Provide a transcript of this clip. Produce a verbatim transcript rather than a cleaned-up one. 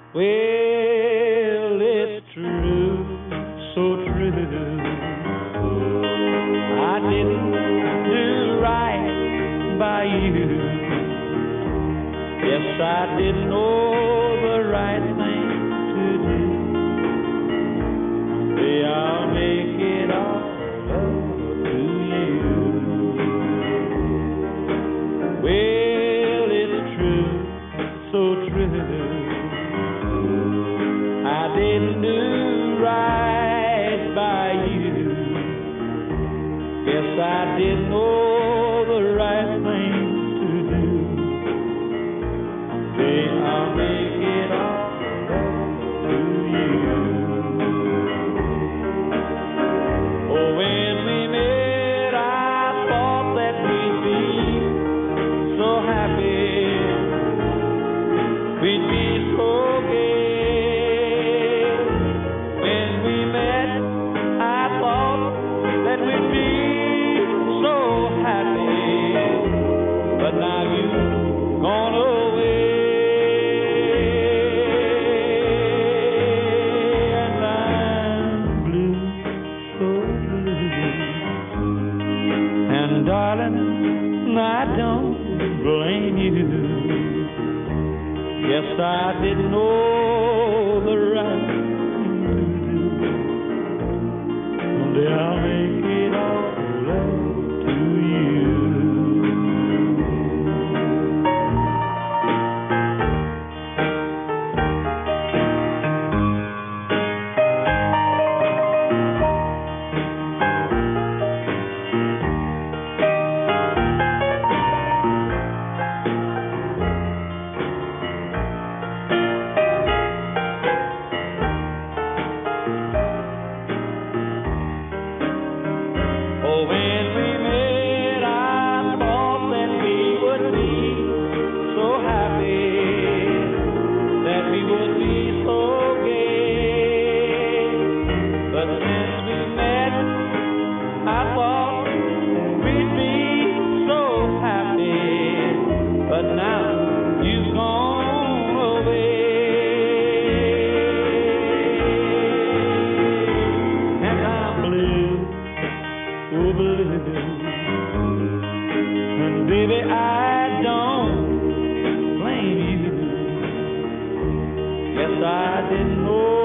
Well, it's true, so true. I didn't do right by you. Yes, I didn't know the right thing to do. Say I'll make it all up to you. Well, it's true, so true. I didn't do right by you. Guess I didn't know the right thing to do. Say I'll make it all up to you. Oh, when we met, I thought that we'd be so happy. We'd be so gay. Yes, I didn't know the right thing to do. Someday I'll make it all up to you. And baby, I don't blame you. Yes, I didn't know